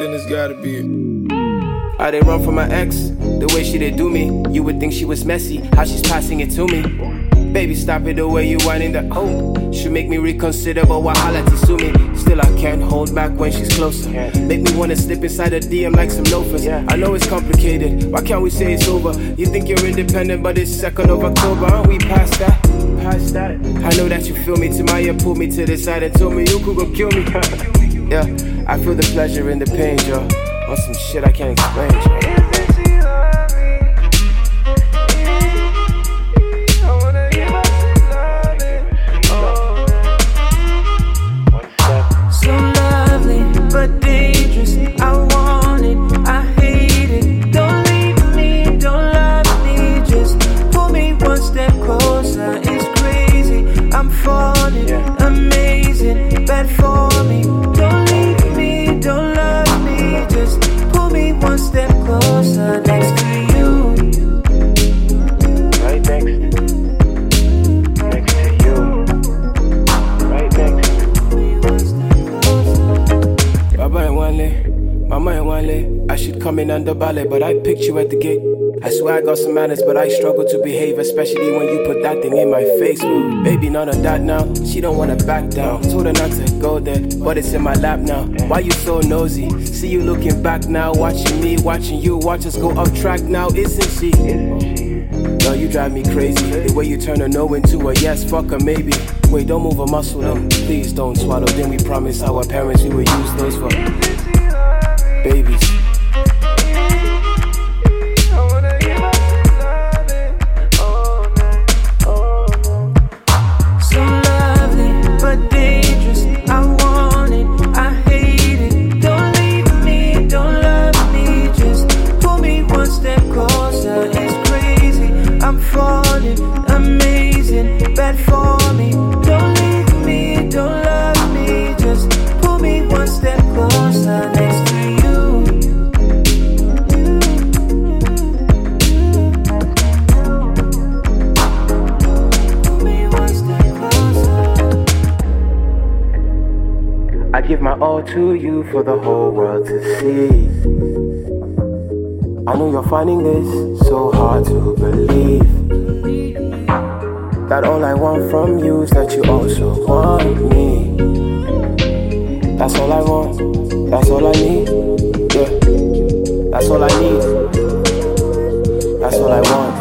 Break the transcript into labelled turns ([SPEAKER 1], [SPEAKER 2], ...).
[SPEAKER 1] then it's gotta be it.
[SPEAKER 2] I did run from my ex, the way she did do me. You would think she was messy, how she's passing it to me. Baby, stop it the way you whining the should make me reconsider, but why holla to me? Still I can't hold back when she's closer. Make me wanna slip inside her DM like some loafers. I know it's complicated, why can't we say it's over? You think you're independent, but it's 2nd of October. Aren't we past that? I know that you feel me. Tamaya pulled me to the side and told me you could go kill me. Yeah, I feel the pleasure and the pain, Joe. On some shit I can't explain, Joe. I should come in under ballet, but I picked you at the gate. I swear I got some manners, but I struggle to behave, especially when you put that thing in my face. Well, baby, none of that now. She don't wanna back down. Told her not to go there, but it's in my lap now. Why you so nosy? See you looking back now, watching me, watching you. Watch us go off track now, isn't she? Girl, you drive me crazy. The way you turn a no into a yes, fuck a maybe. Wait, don't move a muscle, then please don't swallow. Then we promise our parents we will use those for babies. I give my all to you for the whole world to see. I know you're finding this so hard to believe, that all I want from you is that you also want me. That's all I want, that's all I need. Yeah, that's all I need, that's all I want.